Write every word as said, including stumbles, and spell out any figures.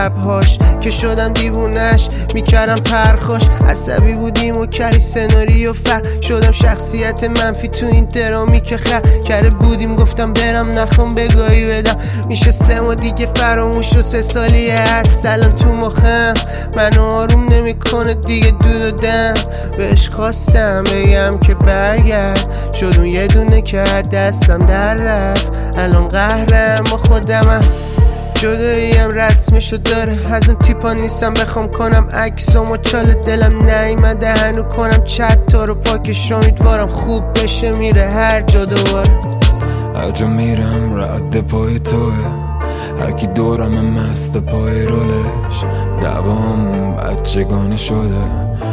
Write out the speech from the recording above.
شبهاش که شدم دیوونش میکردم پرخاش. عصبی بودیم و کلی سناریو فرق شدم شخصیت منفی تو این درامی که خر کرده بودیم. گفتم برم نخوام بگاهی بدم میشه سه ما دیگه فراموش و سه سالیه هست الان تو مخم منو آروم نمیکنه دیگه دود و دم. بهش خواستم بگم که برگرد شد اون یه دونه که دستم در رفت. الان قهرم و خودمم جداییم رسمشو داره. از اون تیپا نیستم بخوام کنم عکسام و چال دلم نیمده هنو کنم چت تا رو پاکش امیدوارم خوب بشه میره هر جا دوباره. هر جا میرم رد پای توه هرکی دورم مست پای رولش. دوامون بچگانه شده